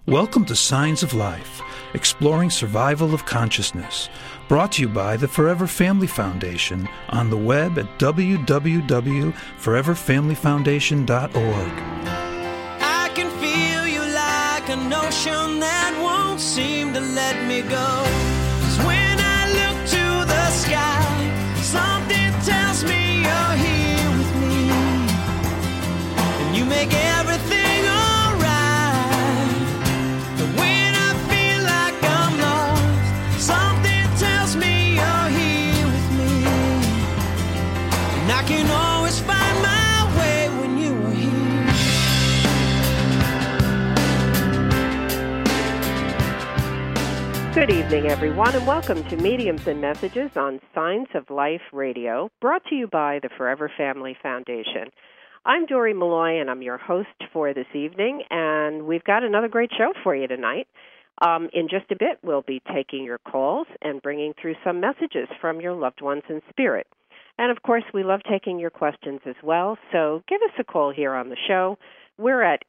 Welcome to Signs of Life, exploring survival of consciousness, brought to you by the Forever Family Foundation on the web at www.foreverfamilyfoundation.org. I can feel you like an ocean that won't seem to let me go. 'Cause when I look to the sky, something tells me you're here with me, and you make everything I can always find my way when you are here. Good evening, everyone, and welcome to Mediums and Messages on Signs of Life Radio, brought to you by the Forever Family Foundation. I'm Dori Malloy, and I'm your host for this evening, and we've got another great show for you tonight. In just a bit, we'll be taking your calls and bringing through some messages from your loved ones in spirit. And, of course, we love taking your questions as well, so give us a call here on the show. We're at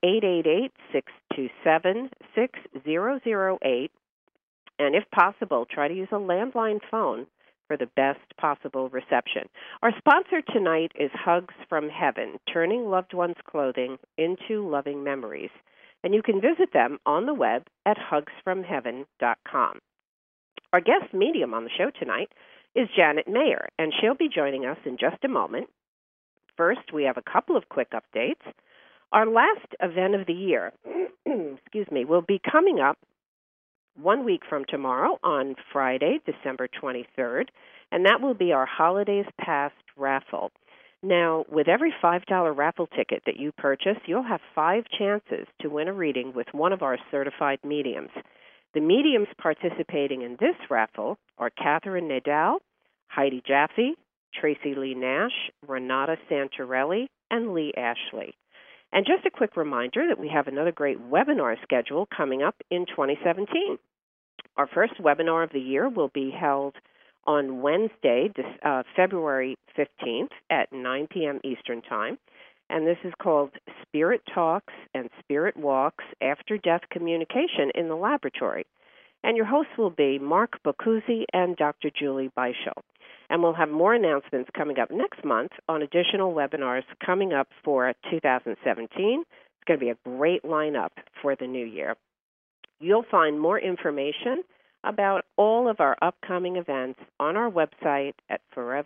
888-627-6008, and if possible, try to use a landline phone for the best possible reception. Our sponsor tonight is Hugs from Heaven, turning loved ones' clothing into loving memories. And you can visit them on the web at hugsfromheaven.com. Our guest medium on the show tonight is Janet Mayer, and she'll be joining us in just a moment. First, we have a couple of quick updates. Our last event of the year, will be coming up 1 week from tomorrow on Friday, December 23rd, and that will be our Holidays Past raffle. Now, with every $5 raffle ticket that you purchase, you'll have 5 chances to win a reading with one of our certified mediums. The mediums participating in this raffle are Catherine Nadal, Heidi Jaffe, Tracy Lee Nash, Renata Santorelli, and Lee Ashley. And just a quick reminder that we have another great webinar schedule coming up in 2017. Our first webinar of the year will be held on Wednesday, February 15th at 9 p.m. Eastern Time. And this is called Spirit Talks and Spirit Walks After Death Communication in the Laboratory. And your hosts will be Mark Boccuzzi and Dr. Julie Beischel. And we'll have more announcements coming up next month on additional webinars coming up for 2017. It's going to be a great lineup for the new year. You'll find more information about all of our upcoming events on our website at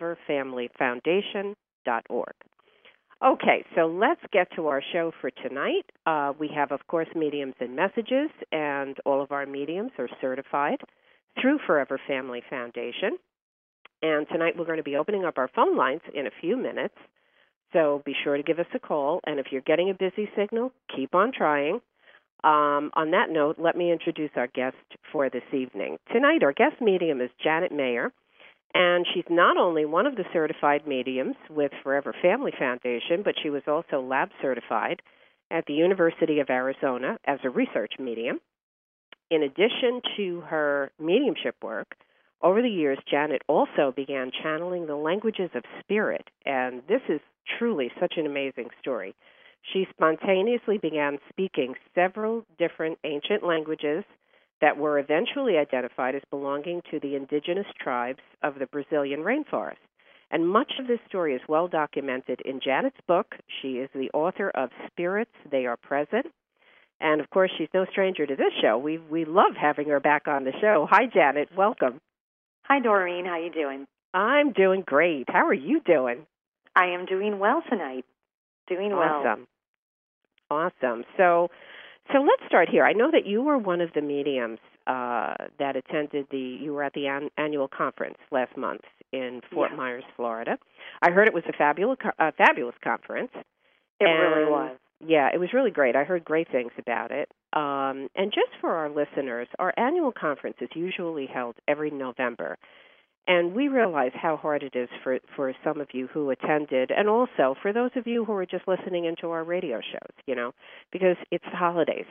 foreverfamilyfoundation.org. Okay, so let's get to our show for tonight. We have, of course, mediums and messages, and all of our mediums are certified through Forever Family Foundation. And tonight we're going to be opening up our phone lines in a few minutes, so be sure to give us a call. And if you're getting a busy signal, keep on trying. On that note, let me introduce our guest for this evening. Tonight, our guest medium is Janet Mayer. And she's not only one of the certified mediums with Forever Family Foundation, but she was also lab certified at the University of Arizona as a research medium. In addition to her mediumship work, over the years, Janet also began channeling the languages of spirit, and this is truly such an amazing story. She spontaneously began speaking several different ancient languages that were eventually identified as belonging to the indigenous tribes of the Brazilian rainforest. And much of this story is well documented in Janet's book. She is the author of Spirits, They Are Present. And, of course, she's no stranger to this show. We love having her back on the show. Hi, Janet. Welcome. Hi, Doreen. How you doing? I'm doing great. How are you doing? I am doing well tonight. Doing well. Awesome. So let's start here. I know that you were one of the mediums that attended you were at the annual conference last month in Fort Myers, Florida. I heard it was a fabulous conference. It really was. Yeah, it was really great. I heard great things about it. And just for our listeners, our annual conference is usually held every November. And we realize how hard it is for some of you who attended, and also for those of you who are just listening into our radio shows, because it's the holidays.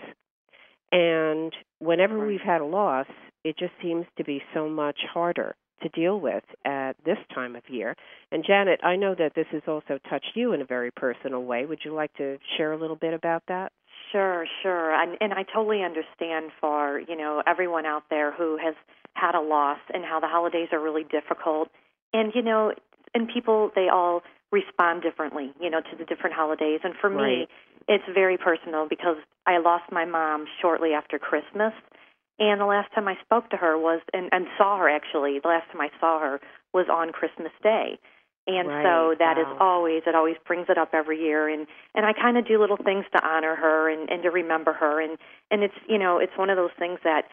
And whenever we've had a loss, it just seems to be so much harder to deal with at this time of year. And Janet, I know that this has also touched you in a very personal way. Would you like to share a little bit about that? Sure. And I totally understand for, everyone out there who has had a loss and how the holidays are really difficult. And, and people, they all respond differently, to the different holidays. And for me, it's very personal because I lost my mom shortly after Christmas. And the last time I spoke to her was, and saw her actually, the last time I saw her was on Christmas Day. And so that is always, it always brings it up every year. And I kind of do little things to honor her and to remember her. And it's, it's one of those things that,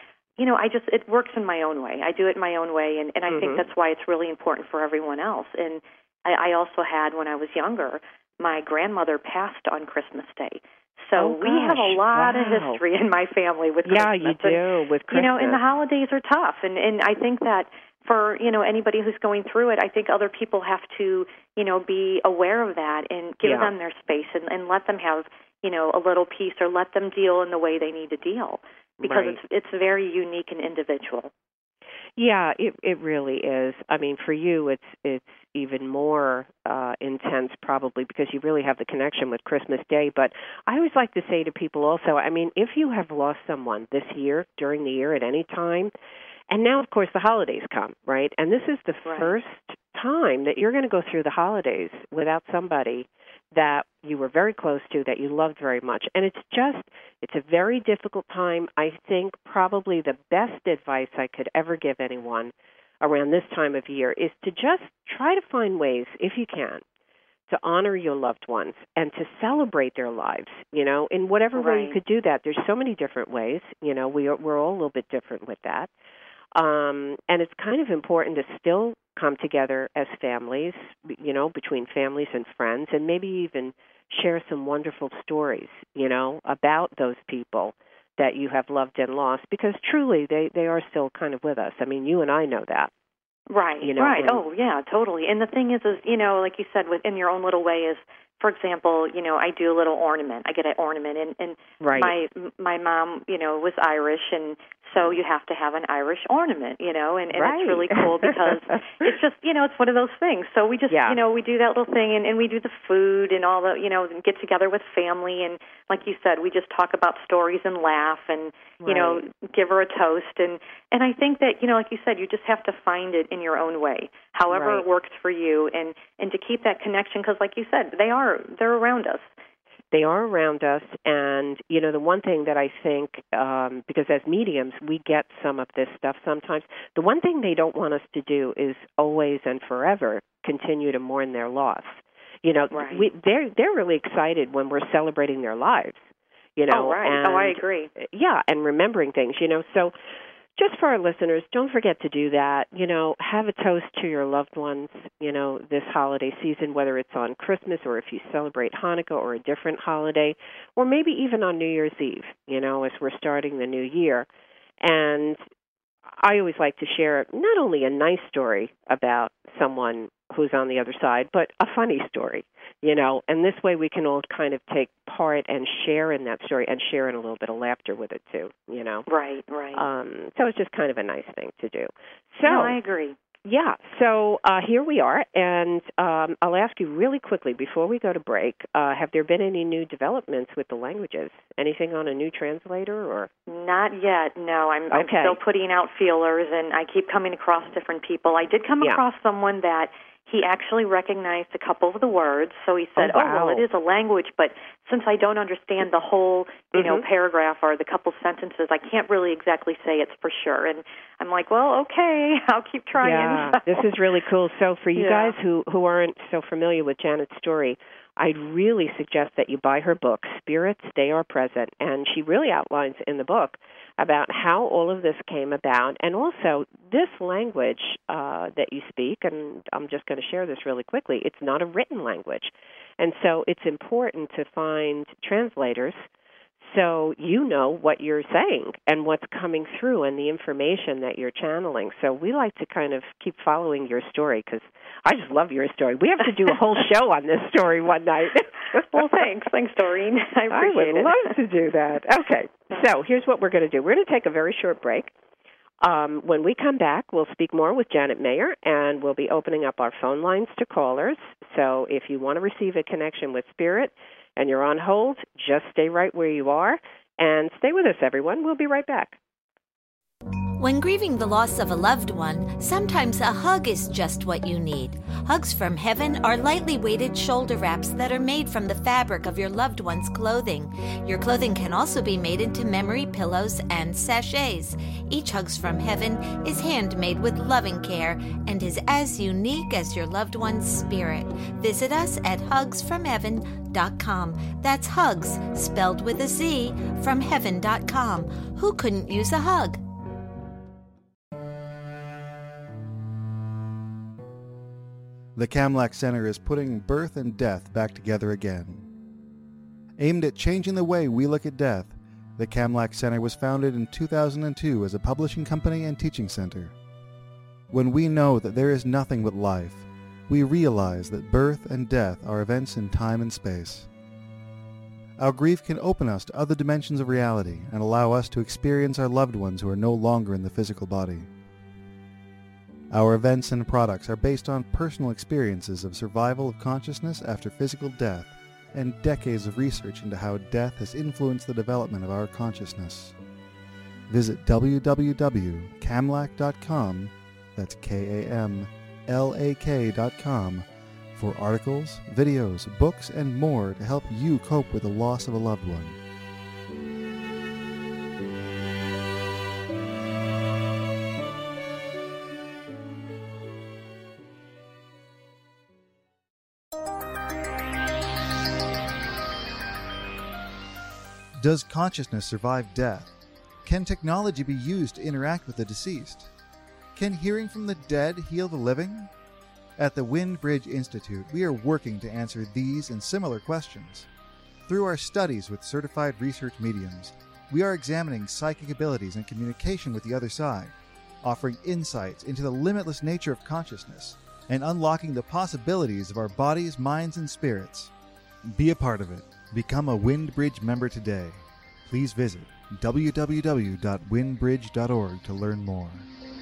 it works in my own way. I do it in my own way. And I think that's why it's really important for everyone else. And I also had, when I was younger, my grandmother passed on Christmas Day. So we have a lot of history in my family with Christmas. Yeah, you do, with Christmas. And the holidays are tough. And I think that for, anybody who's going through it, I think other people have to, be aware of that and give them their space and let them have, a little peace or let them deal in the way they need to deal because it's very unique and individual. Yeah, it really is. I mean, for you, it's even more intense probably because you really have the connection with Christmas Day. But I always like to say to people also, I mean, if you have lost someone this year, during the year, at any time, and now, of course, the holidays come, right? And this is the first time that you're going to go through the holidays without somebody that you were very close to, that you loved very much. And it's a very difficult time. I think probably the best advice I could ever give anyone around this time of year is to just try to find ways, if you can, to honor your loved ones and to celebrate their lives, in whatever way you could do that. There's so many different ways, we're all a little bit different with that. And it's kind of important to still come together as families, between families and friends, and maybe even share some wonderful stories, about those people that you have loved and lost, because truly they are still kind of with us. I mean, you and I know that. Right, right. Oh, yeah, totally. And the thing is, like you said, in your own little way is, for example, I do a little ornament. I get an ornament, and my mom, was Irish, and so you have to have an Irish ornament, and it's really cool because it's just, it's one of those things. So we just, we do that little thing, and we do the food and all the, and get together with family, and like you said, we just talk about stories and laugh, and give her a toast, and I think that, like you said, you just have to find it in your own way, however it works for you, and to keep that connection, because like you said, they're around us. They are around us, and, the one thing that I think, because as mediums, we get some of this stuff sometimes, the one thing they don't want us to do is always and forever continue to mourn their loss. They're really excited when we're celebrating their lives, Oh, right. And, I agree. Yeah, and remembering things, so just for our listeners, don't forget to do that. Have a toast to your loved ones, this holiday season, whether it's on Christmas or if you celebrate Hanukkah or a different holiday, or maybe even on New Year's Eve, as we're starting the new year. And I always like to share not only a nice story about someone who's on the other side, but a funny story, and this way we can all kind of take part and share in that story and share in a little bit of laughter with it too, Right. So it's just kind of a nice thing to do. So no, I agree. Yeah, so here we are, and I'll ask you really quickly before we go to break, have there been any new developments with the languages? Anything on a new translator? Or Not yet, no. I'm still putting out feelers, and I keep coming across different people. I did come across someone that he actually recognized a couple of the words, so he said, well, it is a language, but since I don't understand the whole, paragraph or the couple sentences, I can't really exactly say it's for sure. And I'm like, well, okay, I'll keep trying. Yeah, this is really cool. So for you guys who aren't so familiar with Janet's story, I'd really suggest that you buy her book, Spirits, They Are Present, and she really outlines in the book about how all of this came about, and also this language that you speak, and I'm just going to share this really quickly, it's not a written language. And so it's important to find translators so you know what you're saying and what's coming through and the information that you're channeling. So we like to kind of keep following your story because I just love your story. We have to do a whole show on this story one night. Well, thanks. Thanks, Doreen. I appreciate it. I would love to do that. Okay, so here's what we're going to do. We're going to take a very short break. When we come back, we'll speak more with Janet Mayer, and we'll be opening up our phone lines to callers. So if you want to receive a connection with Spirit, and you're on hold, just stay right where you are and stay with us, everyone. We'll be right back. When grieving the loss of a loved one, sometimes a hug is just what you need. Hugs from Heaven are lightly weighted shoulder wraps that are made from the fabric of your loved one's clothing. Your clothing can also be made into memory pillows and sachets. Each Hugs from Heaven is handmade with loving care and is as unique as your loved one's spirit. Visit us at hugsfromheaven.com. That's hugs, spelled with a Z, from heaven.com. Who couldn't use a hug? The Kamlach Center is putting birth and death back together again. Aimed at changing the way we look at death, the Kamlach Center was founded in 2002 as a publishing company and teaching center. When we know that there is nothing but life, we realize that birth and death are events in time and space. Our grief can open us to other dimensions of reality and allow us to experience our loved ones who are no longer in the physical body. Our events and products are based on personal experiences of survival of consciousness after physical death and decades of research into how death has influenced the development of our consciousness. Visit www.kamlach.com, that's KAMLAK.com, for articles, videos, books, and more to help you cope with the loss of a loved one. Does consciousness survive death? Can technology be used to interact with the deceased? Can hearing from the dead heal the living? At the Wind Bridge Institute, we are working to answer these and similar questions. Through our studies with certified research mediums, we are examining psychic abilities and communication with the other side, offering insights into the limitless nature of consciousness, and unlocking the possibilities of our bodies, minds, and spirits. Be a part of it. Become a WindBridge member today. Please visit www.windbridge.org to learn more.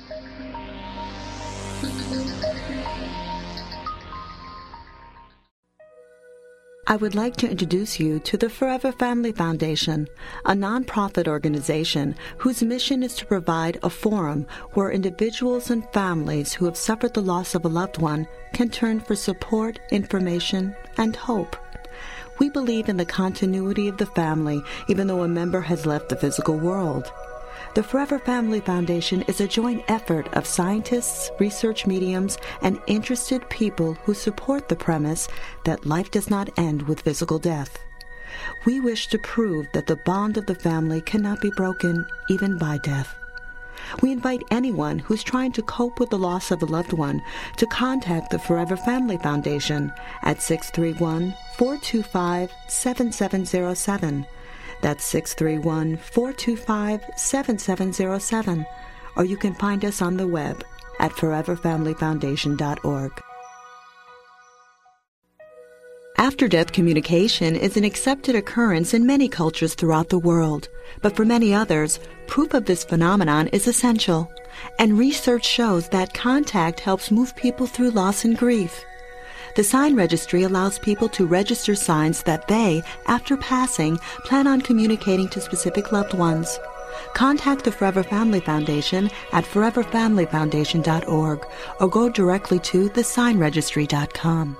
I would like to introduce you to the Forever Family Foundation, a nonprofit organization whose mission is to provide a forum where individuals and families who have suffered the loss of a loved one can turn for support, information, and hope. We believe in the continuity of the family, even though a member has left the physical world. The Forever Family Foundation is a joint effort of scientists, research mediums, and interested people who support the premise that life does not end with physical death. We wish to prove that the bond of the family cannot be broken even by death. We invite anyone who's trying to cope with the loss of a loved one to contact the Forever Family Foundation at 631-425-7707. That's 631-425-7707. Or you can find us on the web at foreverfamilyfoundation.org. After-death communication is an accepted occurrence in many cultures throughout the world, but for many others, proof of this phenomenon is essential, and research shows that contact helps move people through loss and grief. The Sign Registry allows people to register signs that they, after passing, plan on communicating to specific loved ones. Contact the Forever Family Foundation at foreverfamilyfoundation.org or go directly to thesignregistry.com.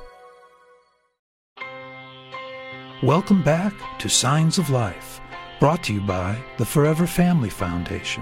Welcome back to Signs of Life, brought to you by the Forever Family Foundation.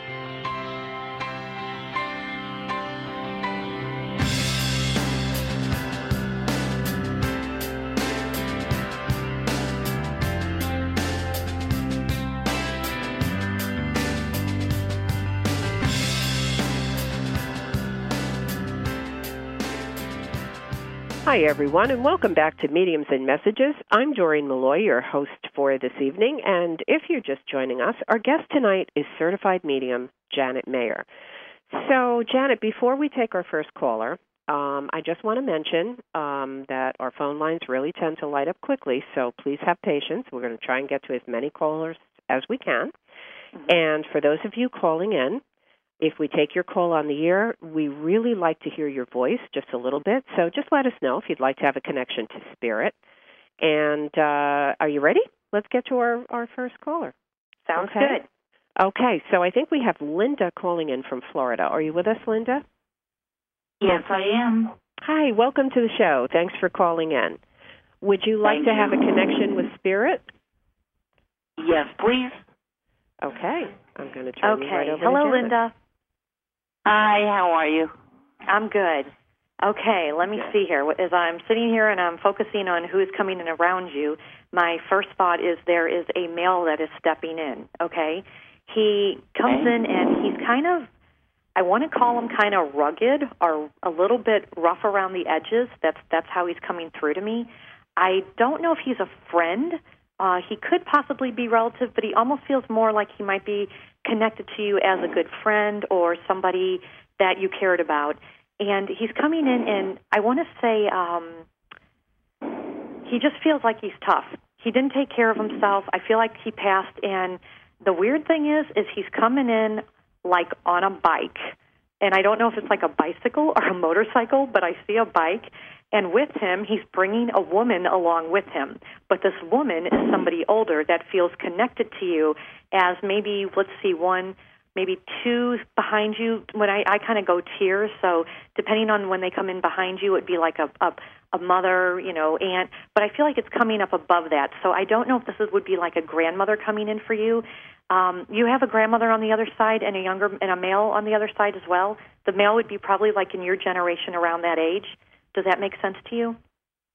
Hi, everyone, and welcome back to Mediums and Messages. I'm Doreen Malloy, your host for this evening, and if you're just joining us, our guest tonight is certified medium Janet Mayer. So, Janet, before we take our first caller, I just want to mention that our phone lines really tend to light up quickly, so please have patience. We're going to try and get to as many callers as we can. Mm-hmm. And for those of you calling in, if we take your call on the air, we really like to hear your voice just a little bit. So just let us know if you'd like to have a connection to spirit. And are you ready? Let's get to our first caller. Sounds okay. good. Okay, so I think we have Linda calling in from Florida. Are you with us, Linda? Yes, I am. Hi, welcome to the show. Thanks for calling in. Would you like to have a connection with Spirit? Yes, please. Okay, I'm going to turn you right over Hello, to Janet. Linda. Hi, how are you? I'm good. Okay, let me see here. As I'm sitting here and I'm focusing on who is coming in around you, my first thought is there is a male that is stepping in, okay? He comes in and he's kind of, I want to call him kind of rugged or a little bit rough around the edges. That's how he's coming through to me. I don't know if he's a friend. He could possibly be relative, but he almost feels more like he might be connected to you as a good friend or somebody that you cared about. And he's coming in, and I want to say he just feels like he's tough. He didn't take care of himself. I feel like he passed, and the weird thing is he's coming in like on a bike. And I don't know if it's like a bicycle or a motorcycle, but I see a bike. And with him, he's bringing a woman along with him. But this woman is somebody older that feels connected to you as maybe, let's see, one, maybe two behind you. When I kind of go tiers, so depending on when they come in behind you, it'd be like a mother, aunt. But I feel like it's coming up above that. So I don't know if this would be like a grandmother coming in for you. You have a grandmother on the other side and a male on the other side as well. The male would be probably like in your generation around that age. Does that make sense to you?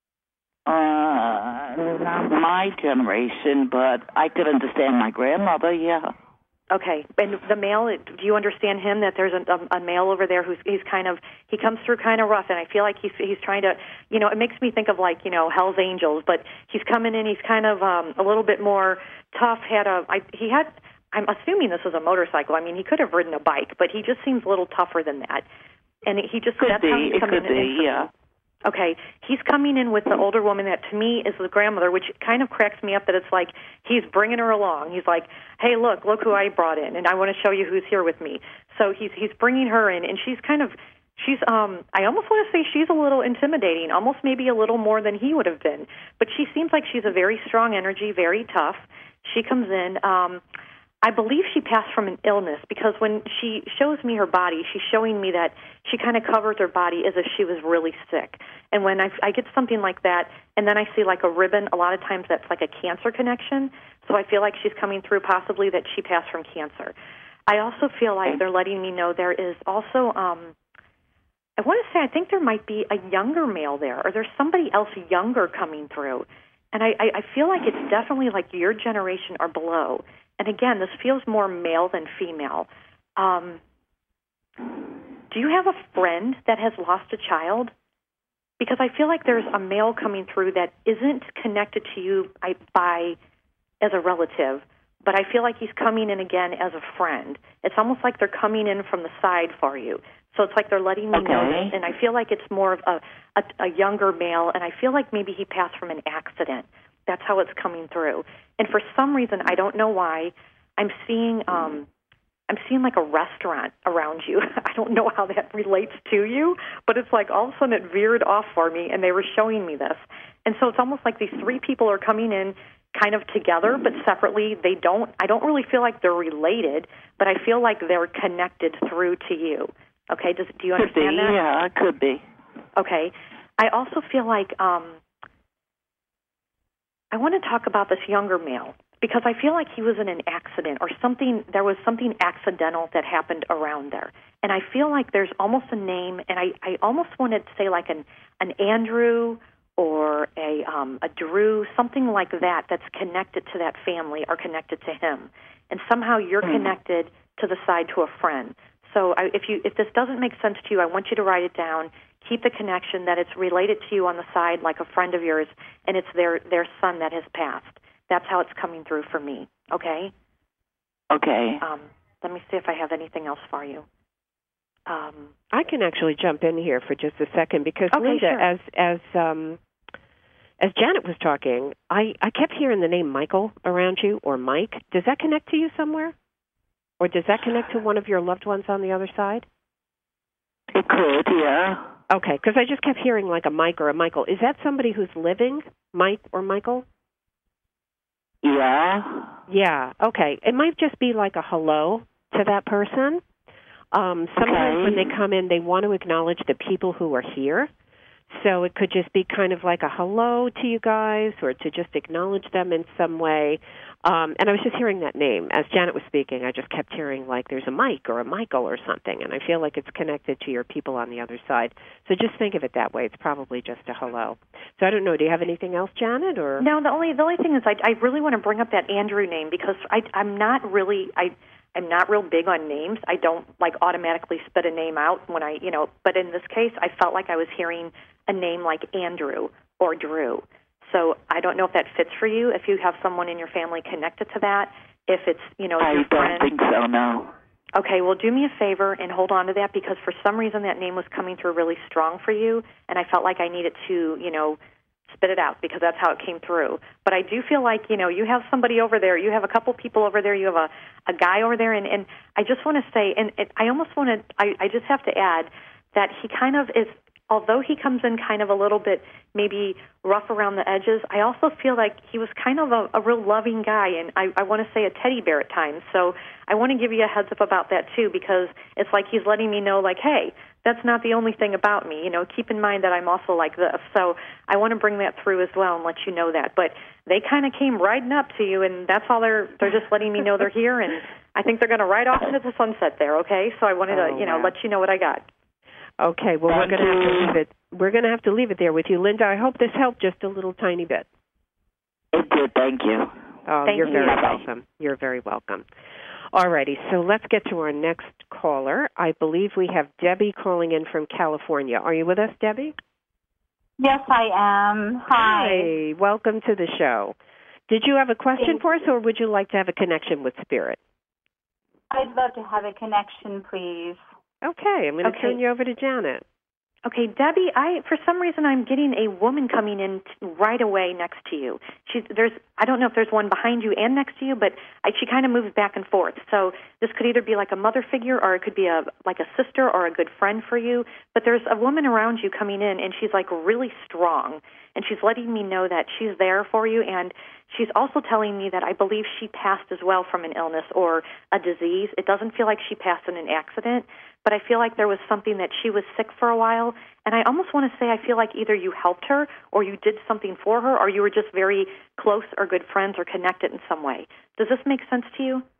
Not my generation, but I could understand my grandmother, yeah. Okay. And the male, do you understand him, that there's a male over there he comes through kind of rough, and I feel like he's trying to, it makes me think of like, Hell's Angels, but he's coming in, he's kind of a little bit more tough, I'm assuming this is a motorcycle. I mean, he could have ridden a bike, but he just seems a little tougher than that. And he just, could that's be, how he's coming in. It could be, yeah. Okay, he's coming in with the older woman that to me is the grandmother, which kind of cracks me up that it's like he's bringing her along. He's like, hey, look who I brought in, and I want to show you who's here with me. So he's bringing her in, and she's I almost want to say she's a little intimidating, almost maybe a little more than he would have been. But she seems like she's a very strong energy, very tough. She comes in. I believe she passed from an illness because when she shows me her body, she's showing me that she kind of covers her body as if she was really sick. And when I get something like that, and then I see like a ribbon, a lot of times that's like a cancer connection. So I feel like she's coming through possibly that she passed from cancer. I also feel like they're letting me know there is also, I want to say I think there might be a younger male there, or there's somebody else younger coming through. And I feel like it's definitely like your generation or below. And again, this feels more male than female. Do you have a friend that has lost a child? Because I feel like there's a male coming through that isn't connected to you as a relative, but I feel like he's coming in again as a friend. It's almost like they're coming in from the side for you. So it's like they're letting me know this, and I feel like it's more of a younger male, and I feel like maybe he passed from an accident. That's how it's coming through. And for some reason, I don't know why, I'm seeing like a restaurant around you. I don't know how that relates to you, but it's like all of a sudden it veered off for me, and they were showing me this. And so it's almost like these three people are coming in kind of together, but separately. I don't really feel like they're related, but I feel like they're connected through to you. Okay, do you understand that? Yeah, it could be. Okay. I also feel like I want to talk about this younger male because I feel like he was in an accident or something. There was something accidental that happened around there. And I feel like there's almost a name, and I almost wanted to say like an Andrew or a Drew, something like that that's connected to that family or connected to him. And somehow you're connected to the side to a friend. So if this doesn't make sense to you, I want you to write it down. Keep the connection that it's related to you on the side like a friend of yours, and it's their son that has passed. That's how it's coming through for me, okay? Okay. Let me see if I have anything else for you. I can actually jump in here for just a second because, Linda, sure. as Janet was talking, I kept hearing the name Michael around you, or Mike. Does that connect to you somewhere? Or does that connect to one of your loved ones on the other side? It could, yeah. Okay, because I just kept hearing like a Mike or a Michael. Is that somebody who's living Mike or Michael? Yeah. Yeah, okay. It might just be like a hello to that person. Sometimes when they come in, they want to acknowledge the people who are here. So it could just be kind of like a hello to you guys, or to just acknowledge them in some way. And I was just hearing that name. As Janet was speaking, I just kept hearing like there's a Mike or a Michael or something, and I feel like it's connected to your people on the other side. So just think of it that way. It's probably just a hello. So I don't know. Do you have anything else, Janet? Or No, the only thing is I really want to bring up that Andrew name, because I'm not real big on names. I don't like automatically spit a name out when but in this case, I felt like I was hearing a name like Andrew or Drew. So I don't know if that fits for you, if you have someone in your family connected to that, if it's, your friend. I don't think so, no. Okay, well, do me a favor and hold on to that, because for some reason that name was coming through really strong for you, and I felt like I needed to, spit it out, because that's how it came through. But I do feel like, you have somebody over there, you have a couple people over there, you have a guy over there, and I just want to say, and I almost want to, I just have to add that he kind of is, although he comes in kind of a little bit maybe rough around the edges, I also feel like he was kind of a real loving guy, and I want to say a teddy bear at times. So I want to give you a heads up about that too, because it's like he's letting me know, like, hey, that's not the only thing about me. Keep in mind that I'm also like this. So I want to bring that through as well and let you know that. But they kind of came riding up to you, and that's all they're just letting me know they're here, and I think they're going to ride off into the sunset there, okay? So I wanted to, let you know what I got. Okay, well, we're going to have to leave it. We're going to have to leave it there with you, Linda. I hope this helped just a little tiny bit. It did. Thank you. Oh, you're very welcome. You're very welcome. All righty, so let's get to our next caller. I believe we have Debbie calling in from California. Are you with us, Debbie? Yes, I am. Hi. Welcome to the show. Did you have a question for us, or would you like to have a connection with Spirit? I'd love to have a connection, please. Okay, I'm going to turn you over to Janet. Okay, Debbie, for some reason I'm getting a woman coming in right away next to you. I don't know if there's one behind you and next to you, but she kind of moves back and forth. So this could either be like a mother figure, or it could be like a sister or a good friend for you. But there's a woman around you coming in, and she's like really strong, and she's letting me know that she's there for you, and she's also telling me that I believe she passed as well from an illness or a disease. It doesn't feel like she passed in an accident, but I feel like there was something that she was sick for a while, and I almost want to say I feel like either you helped her or you did something for her, or you were just very close or good friends or connected in some way. Does this make sense to you?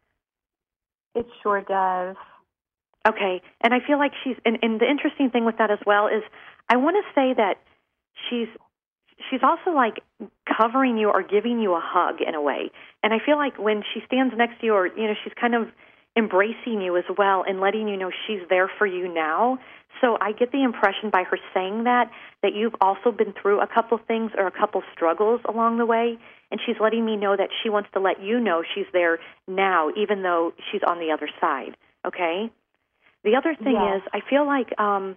It sure does. Okay, and I feel like and the interesting thing with that as well is I want to say that she's also like covering you or giving you a hug in a way. And I feel like when she stands next to you, or, she's kind of embracing you as well and letting you know she's there for you now. So I get the impression by her saying that you've also been through a couple things or a couple struggles along the way, and she's letting me know that she wants to let you know she's there now, even though she's on the other side, okay? The other thing is I feel like, I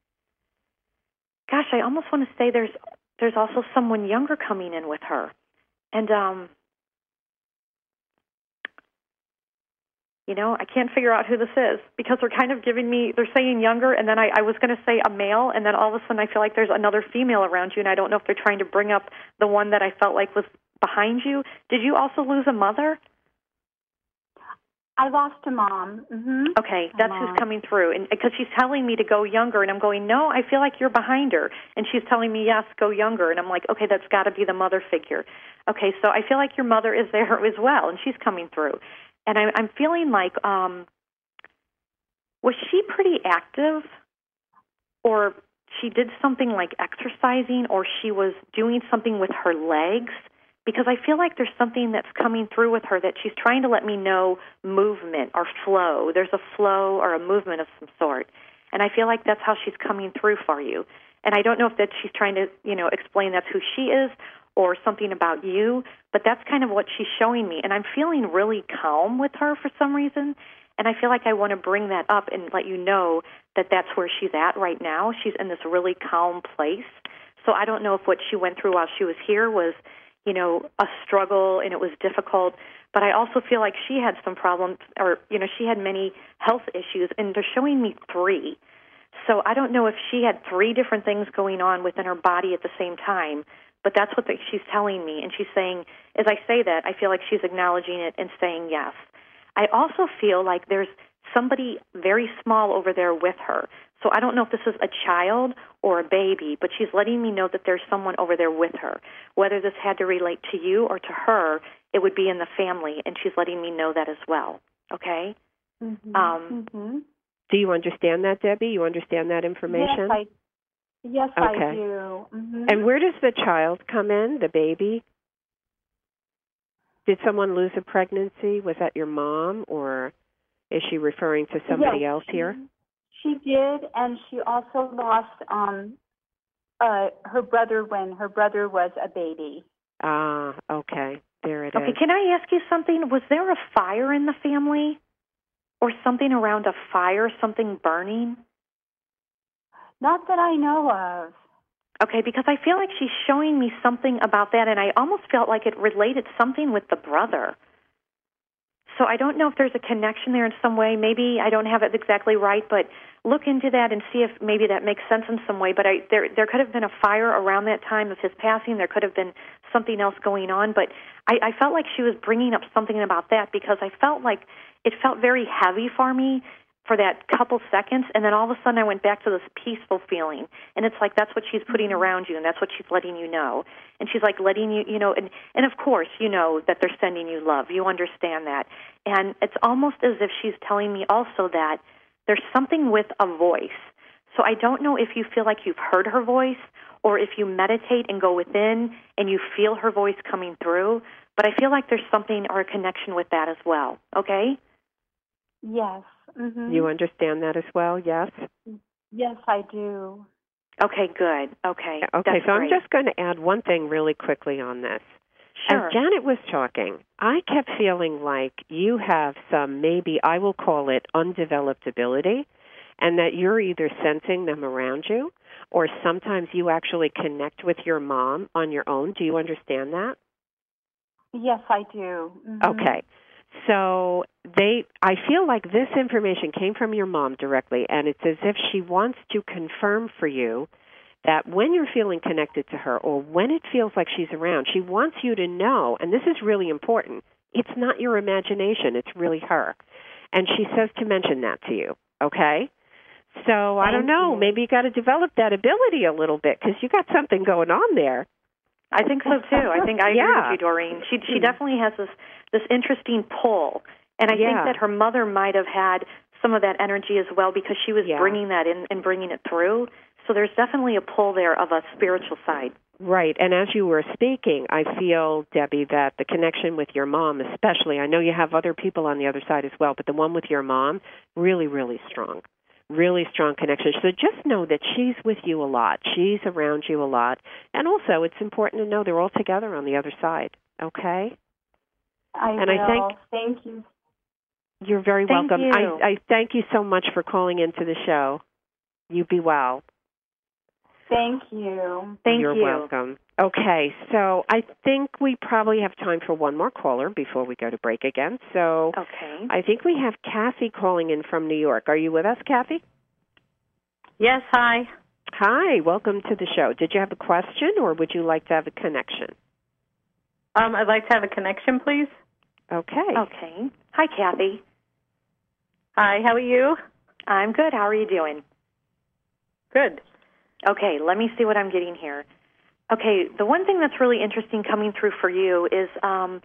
almost want to say there's also someone younger coming in with her. And, I can't figure out who this is, because they're kind of they're saying younger, and then I was going to say a male, and then all of a sudden I feel like there's another female around you, and I don't know if they're trying to bring up the one that I felt like was behind you. Did you also lose a mother? I lost a mom. Mm-hmm. Okay, that's who's coming through, and because she's telling me to go younger, and I'm going, no, I feel like you're behind her, and she's telling me, yes, go younger, and I'm like, okay, that's got to be the mother figure. Okay, so I feel like your mother is there as well, and she's coming through, and I'm feeling like, was she pretty active, or she did something like exercising, or she was doing something with her legs? Because I feel like there's something that's coming through with her that she's trying to let me know movement or flow. There's a flow or a movement of some sort. And I feel like that's how she's coming through for you. And I don't know if that she's trying to, explain that's who she is or something about you, but that's kind of what she's showing me. And I'm feeling really calm with her for some reason. And I feel like I want to bring that up and let you know that that's where she's at right now. She's in this really calm place. So I don't know if what she went through while she was here was, a struggle and it was difficult, but I also feel like she had some problems, or, she had many health issues, and they're showing me 3. So I don't know if she had 3 different things going on within her body at the same time, but that's what she's telling me. And she's saying, as I say that, I feel like she's acknowledging it and saying yes. I also feel like there's somebody very small over there with her. So I don't know if this is a child or a baby, but she's letting me know that there's someone over there with her. Whether this had to relate to you or to her, it would be in the family, and she's letting me know that as well. Okay? Mm-hmm. Do you understand that, Debbie? You understand that information? Yes, okay. I do. Mm-hmm. And where does the child come in, the baby? Did someone lose a pregnancy? Was that your mom, or is she referring to somebody else here? She did, and she also lost her brother when her brother was a baby. Ah, okay. There it is. Okay, can I ask you something? Was there a fire in the family? Or something around a fire, something burning? Not that I know of. Okay, because I feel like she's showing me something about that, and I almost felt like it related something with the brother. So I don't know if there's a connection there in some way. Maybe I don't have it exactly right, but look into that and see if maybe that makes sense in some way. But there could have been a fire around that time of his passing. There could have been something else going on. But I felt like she was bringing up something about that because I felt like it felt very heavy for me for that couple seconds, and then all of a sudden I went back to this peaceful feeling. And it's like that's what she's putting around you, and that's what she's letting you know. And she's like letting you, and of course you know that they're sending you love. You understand that. And it's almost as if she's telling me also that there's something with a voice. So I don't know if you feel like you've heard her voice or if you meditate and go within and you feel her voice coming through, but I feel like there's something or a connection with that as well, okay? Yes. Mm-hmm. You understand that as well, yes? Yes, I do. Okay, good. Okay. Okay, so great. I'm just going to add one thing really quickly on this. Sure. As Janet was talking, I kept feeling like you have some, maybe I will call it undeveloped ability, and that you're either sensing them around you or sometimes you actually connect with your mom on your own. Do you understand that? Yes, I do. Mm-hmm. Okay. So I feel like this information came from your mom directly, and it's as if she wants to confirm for you that when you're feeling connected to her or when it feels like she's around, she wants you to know, and this is really important, it's not your imagination, it's really her. And she says to mention that to you, okay? So I don't know, maybe you got to develop that ability a little bit because you got something going on there. I think so too. I think I agree with you, Doreen. She definitely has this interesting pull, and I think that her mother might have had some of that energy as well because she was bringing that in and bringing it through. So there's definitely a pull there of a spiritual side. Right, and as you were speaking, I feel, Debbie, that the connection with your mom especially, I know you have other people on the other side as well, but the one with your mom, really, really strong. Really strong connection. So just know that she's with you a lot. She's around you a lot. And also, it's important to know they're all together on the other side. Okay? I thank you. You're very welcome. I thank you so much for calling into the show. You be well. Thank you. You're welcome. Okay, so I think we probably have time for one more caller before we go to break again. So okay. I think we have Kathy calling in from New York. Are you with us, Kathy? Yes, hi. Hi, welcome to the show. Did you have a question or would you like to have a connection? I'd like to have a connection, please. Okay. Okay. Hi, Kathy. Hi, how are you? I'm good. How are you doing? Good. Okay, let me see what I'm getting here. Okay, the one thing that's really interesting coming through for you is I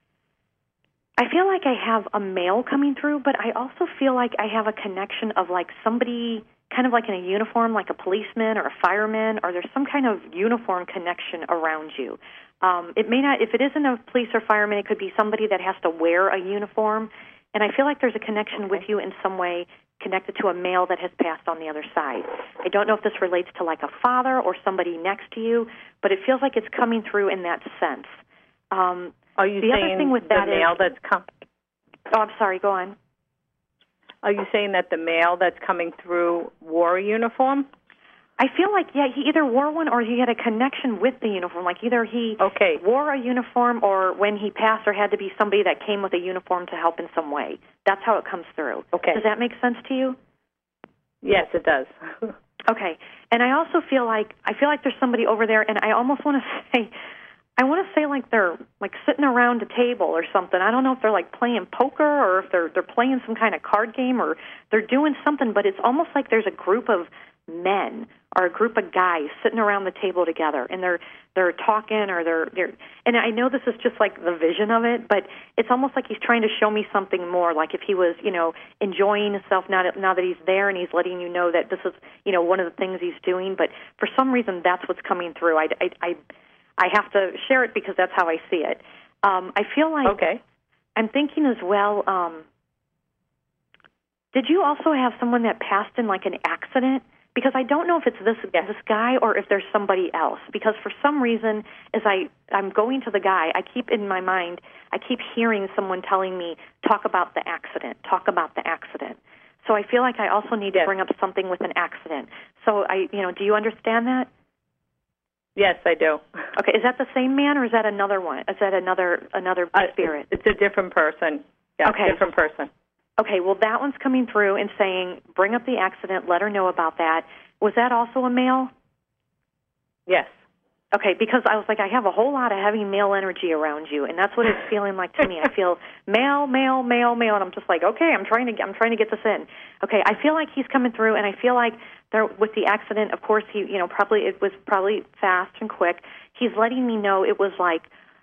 feel like I have a male coming through, but I also feel like I have a connection of like somebody kind of like in a uniform, like a policeman or a fireman, or there's some kind of uniform connection around you. It may not, if it isn't a police or fireman, it could be somebody that has to wear a uniform, and I feel like there's a connection with you in some way connected to a male that has passed on the other side. I don't know if this relates to like a father or somebody next to you, but it feels like it's coming through in that sense. Are you the saying other thing with the that male is, that's come? Oh, I'm sorry. Go on. Are you saying that the male that's coming through wore a uniform? I feel like, he either wore one or he had a connection with the uniform. Like either he wore a uniform or when he passed there had to be somebody that came with a uniform to help in some way. That's how it comes through. Okay. Does that make sense to you? Yes, it does. Okay. And I also feel like there's somebody over there, and I almost want to say like they're like sitting around a table or something. I don't know if they're like playing poker or if they're playing some kind of card game or they're doing something, but it's almost like there's a group of men or a group of guys sitting around the table together, and they're talking or they're and I know this is just like the vision of it, but it's almost like he's trying to show me something more, like if he was, enjoying himself now that he's there and he's letting you know that this is, one of the things he's doing, but for some reason that's what's coming through. I have to share it because that's how I see it. I feel like okay. I'm thinking as well, did you also have someone that passed in like an accident? Because I don't know if it's this guy or if there's somebody else. Because for some reason, as I'm going to the guy, I keep in my mind, I keep hearing someone telling me, talk about the accident. So I feel like I also need to bring up something with an accident. So do you understand that? Yes, I do. Okay, is that the same man or is that another one? Is that another spirit? It's a different person. Yeah, okay. Different person. Okay, well, that one's coming through and saying, bring up the accident, let her know about that. Was that also a male? Yes. Okay, because I was like, I have a whole lot of heavy male energy around you, and that's what it's feeling like to me. I feel male, and I'm just like, okay, I'm trying to get this in. Okay, I feel like he's coming through, and I feel like with the accident, of course, it was probably fast and quick. He's letting me know it was like,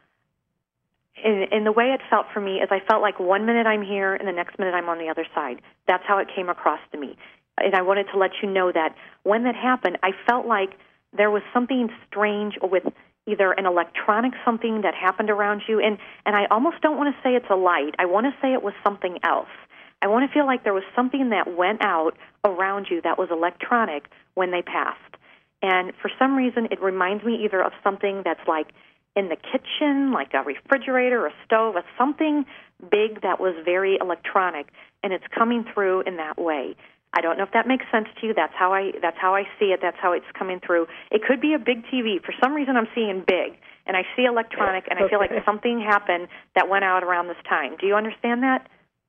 and the way it felt for me is I felt like 1 minute I'm here and the next minute I'm on the other side. That's how it came across to me. And I wanted to let you know that when that happened, I felt like there was something strange with either an electronic something that happened around you. And I almost don't want to say it's a light. I want to say it was something else. I want to feel like there was something that went out around you that was electronic when they passed. And for some reason, it reminds me either of something that's like in the kitchen, like a refrigerator or a stove, or something big that was very electronic, and it's coming through in that way. I don't know if that makes sense to you. That's how I see it. That's how it's coming through. It could be a big TV. For some reason, I'm seeing big, and I see electronic, and I feel like something happened that went out around this time. Do you understand that?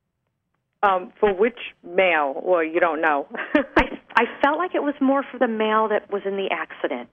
For which male, or you don't know? I felt like it was more for the male that was in the accident.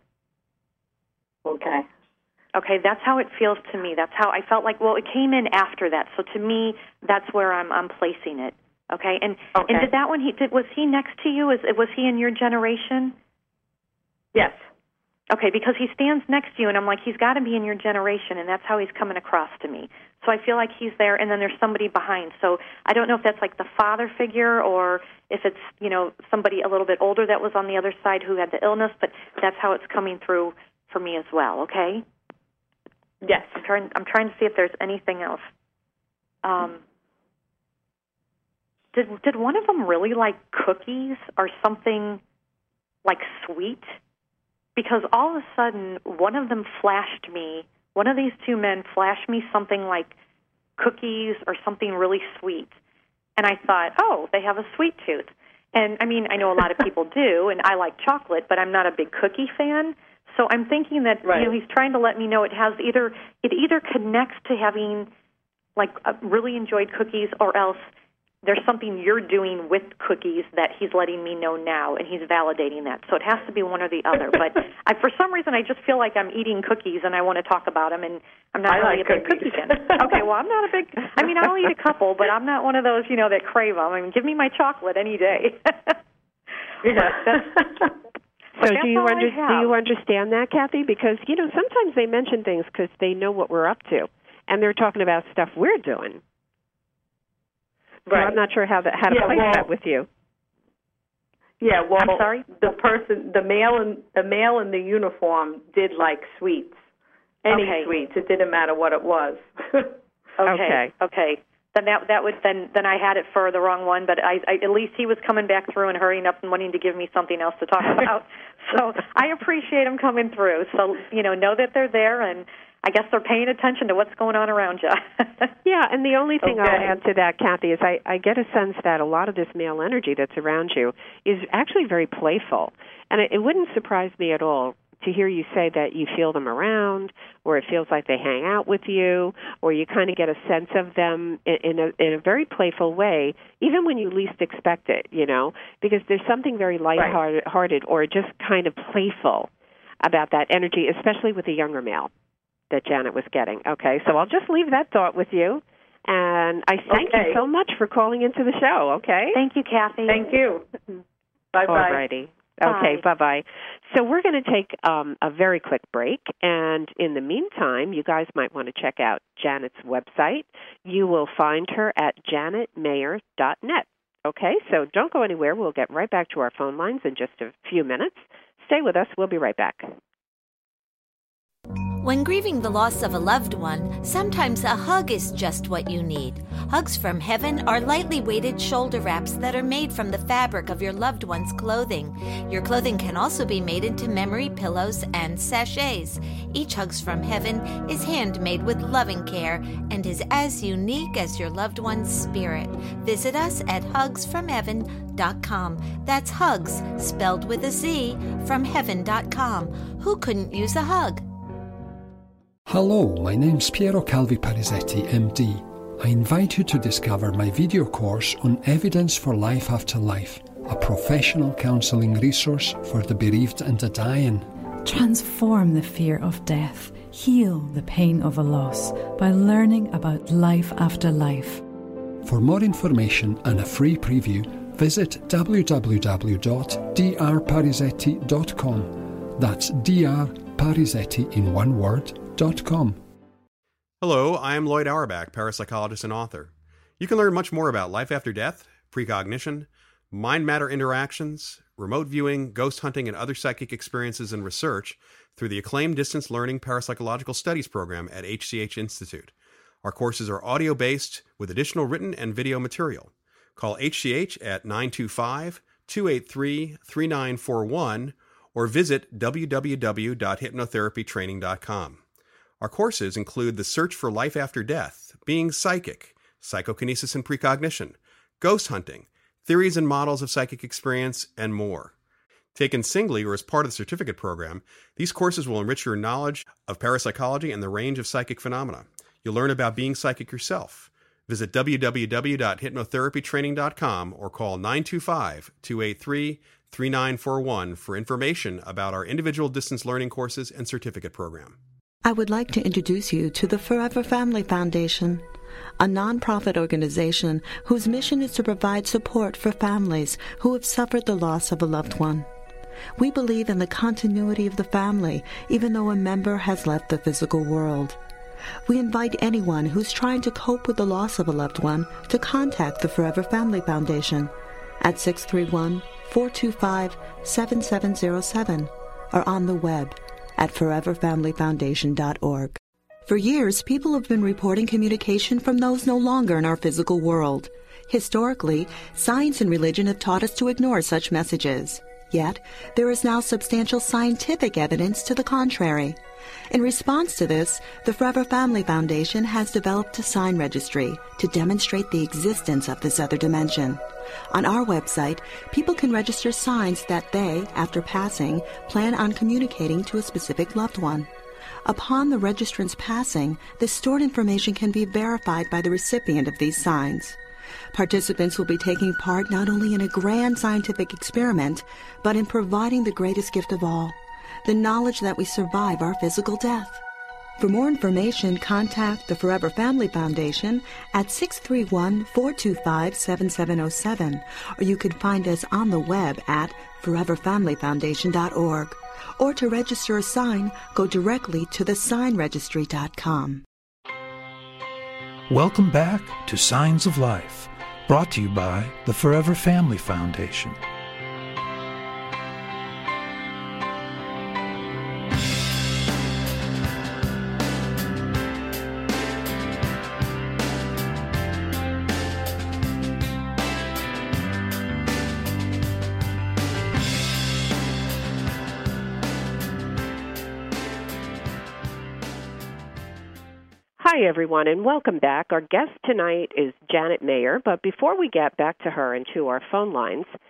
Okay. Okay, that's how it feels to me. That's how I felt like, well, it came in after that. So to me, that's where I'm placing it. Okay? And did that one, was he next to you? Was he in your generation? Yes. Okay, because he stands next to you, and I'm like, he's got to be in your generation, and that's how he's coming across to me. So I feel like he's there, and then there's somebody behind. So I don't know if that's like the father figure or if it's, somebody a little bit older that was on the other side who had the illness, but that's how it's coming through for me as well, okay? Yes. I'm trying to see if there's anything else. Did one of them really like cookies or something like sweet? Because all of a sudden, one of these two men flashed me something like cookies or something really sweet. And I thought, oh, they have a sweet tooth. And, I mean, I know a lot of people do, and I like chocolate, but I'm not a big cookie fan. So I'm thinking that he's trying to let me know it either connects to having like really enjoyed cookies, or else there's something you're doing with cookies that he's letting me know now, and he's validating that. So it has to be one or the other. But for some reason, I just feel like I'm eating cookies, and I want to talk about them, and I'm not really a big cookie fan. Okay, well, I'm not a big. I mean, I'll eat a couple, but I'm not one of those that crave them. I mean, give me my chocolate any day. So do you understand that, Kathy? Because, sometimes they mention things because they know what we're up to, and they're talking about stuff we're doing. Right. So I'm not sure how to place that with you. Yeah, well, I'm sorry? The male in the uniform did like sweets. Any sweets. It didn't matter what it was. Okay. Then then I had it for the wrong one, but I at least he was coming back through and hurrying up and wanting to give me something else to talk about. So I appreciate him coming through. So, know that they're there, and I guess they're paying attention to what's going on around you. Yeah, and the only thing I'll add to that, Kathy, is I get a sense that a lot of this male energy that's around you is actually very playful. And it wouldn't surprise me at all to hear you say that you feel them around, or it feels like they hang out with you, or you kind of get a sense of them in a very playful way, even when you least expect it, because there's something very lighthearted or just kind of playful about that energy, especially with the younger male that Janet was getting. Okay, so I'll just leave that thought with you, and I thank you so much for calling into the show, okay? Thank you, Kathy. Thank you. Bye-bye. All righty. Okay, bye-bye. So we're going to take a very quick break, and in the meantime, you guys might want to check out Janet's website. You will find her at janetmayer.net. Okay, so don't go anywhere. We'll get right back to our phone lines in just a few minutes. Stay with us. We'll be right back. When grieving the loss of a loved one, sometimes a hug is just what you need. Hugs from Heaven are lightly weighted shoulder wraps that are made from the fabric of your loved one's clothing. Your clothing can also be made into memory pillows and sachets. Each Hugs from Heaven is handmade with loving care and is as unique as your loved one's spirit. Visit us at hugsfromheaven.com. That's hugs, spelled with a Z, from heaven.com. Who couldn't use a hug? Hello, my name's Piero Calvi Parisetti, MD. I invite you to discover my video course on Evidence for Life After Life, a professional counselling resource for the bereaved and the dying. Transform the fear of death, heal the pain of a loss by learning about life after life. For more information and a free preview, visit www.drparisetti.com. That's drparisetti in one word. Hello, I am Lloyd Auerbach, parapsychologist and author. You can learn much more about life after death, precognition, mind-matter interactions, remote viewing, ghost hunting, and other psychic experiences and research through the acclaimed Distance Learning Parapsychological Studies program at HCH Institute. Our courses are audio-based with additional written and video material. Call HCH at 925-283-3941 or visit www.hypnotherapytraining.com. Our courses include The Search for Life After Death, Being Psychic, Psychokinesis and Precognition, Ghost Hunting, Theories and Models of Psychic Experience, and more. Taken singly or as part of the certificate program, these courses will enrich your knowledge of parapsychology and the range of psychic phenomena. You'll learn about being psychic yourself. Visit www.hypnotherapytraining.com or call 925-283-3941 for information about our individual distance learning courses and certificate program. I would like to introduce you to the Forever Family Foundation, a nonprofit organization whose mission is to provide support for families who have suffered the loss of a loved one. We believe in the continuity of the family, even though a member has left the physical world. We invite anyone who's trying to cope with the loss of a loved one to contact the Forever Family Foundation at 631-425-7707 or on the web at foreverfamilyfoundation.org. For years, people have been reporting communication from those no longer in our physical world. Historically, science and religion have taught us to ignore such messages. Yet, there is now substantial scientific evidence to the contrary. In response to this, the Forever Family Foundation has developed a sign registry to demonstrate the existence of this other dimension. On our website, people can register signs that they, after passing, plan on communicating to a specific loved one. Upon the registrant's passing, the stored information can be verified by the recipient of these signs. Participants will be taking part not only in a grand scientific experiment, but in providing the greatest gift of all, the knowledge that we survive our physical death. For more information, contact the Forever Family Foundation at 631-425-7707, or you can find us on the web at foreverfamilyfoundation.org. Or to register a sign, go directly to thesignregistry.com. Welcome back to Signs of Life, brought to you by the Forever Family Foundation. Hi, everyone, and welcome back. Our guest tonight is Janet Mayer, but before we get back to her and to our phone lines,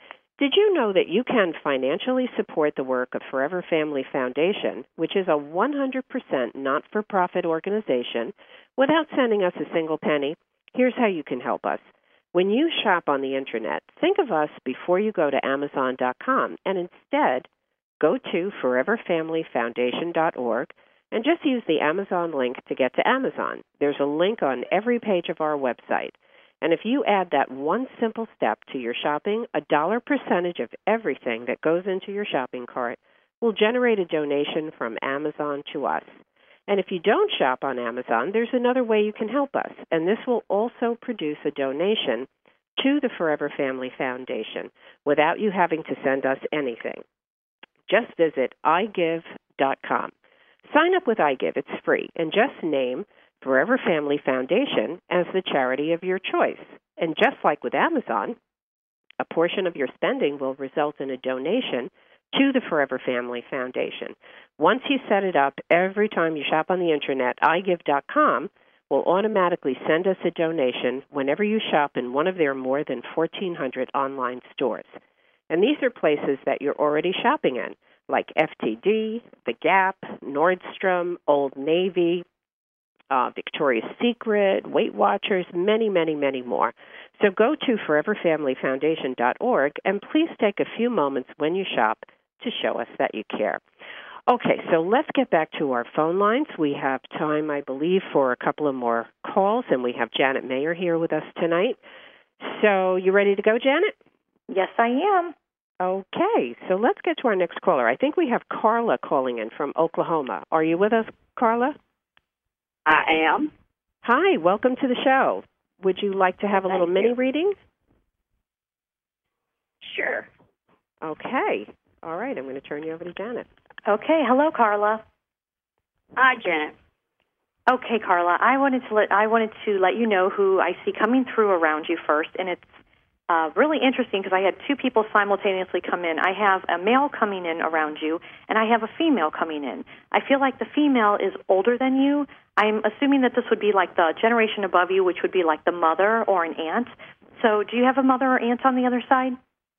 Did you know that you can financially support the work of Forever Family Foundation, which is a 100% not-for-profit organization, without sending us a single penny? Here's how you can help us. When you shop on the Internet, think of us before you go to Amazon.com, and instead go to foreverfamilyfoundation.org and just use the Amazon link to get to Amazon. There's a link on every page of our website. And if you add that one simple step to your shopping, a dollar percentage of everything that goes into your shopping cart will generate a donation from Amazon to us. And if you don't shop on Amazon, there's another way you can help us, and this will also produce a donation to the Forever Family Foundation without you having to send us anything. Just visit iGive.com. Sign up with iGive. It's free, and just name Forever Family Foundation as the charity of your choice. And just like with Amazon, a portion of your spending will result in a donation to the Forever Family Foundation. Once you set it up, every time you shop on the Internet, iGive.com will automatically send us a donation whenever you shop in one of their more than 1,400 online stores. And these are places that you're already shopping in, like FTD, The Gap, Nordstrom, Old Navy, Victoria's Secret, Weight Watchers, many, many, many more. So go to foreverfamilyfoundation.org and please take a few moments when you shop to show us that you care. Okay, so let's get back to our phone lines. We have time, I believe, for a couple of more calls, and we have Janet Mayer here with us tonight. So you ready to go, Janet? Yes, I am. Okay, so let's get to our next caller. I think we have Carla calling in from Oklahoma. Are you with us, Carla? I am. Hi, welcome to the show. Would you like to have a little mini reading? Sure. Okay. All right, I'm going to turn you over to Janet. Okay, hello, Carla. Hi, Janet. Okay, Carla, I wanted to let you know who I see coming through around you first, and it's really interesting because I had two people simultaneously come in. I have a male coming in around you, and I have a female coming in. I feel like the female is older than you. I'm assuming that this would be like the generation above you, which would be like the mother or an aunt. So do you have a mother or aunt on the other side?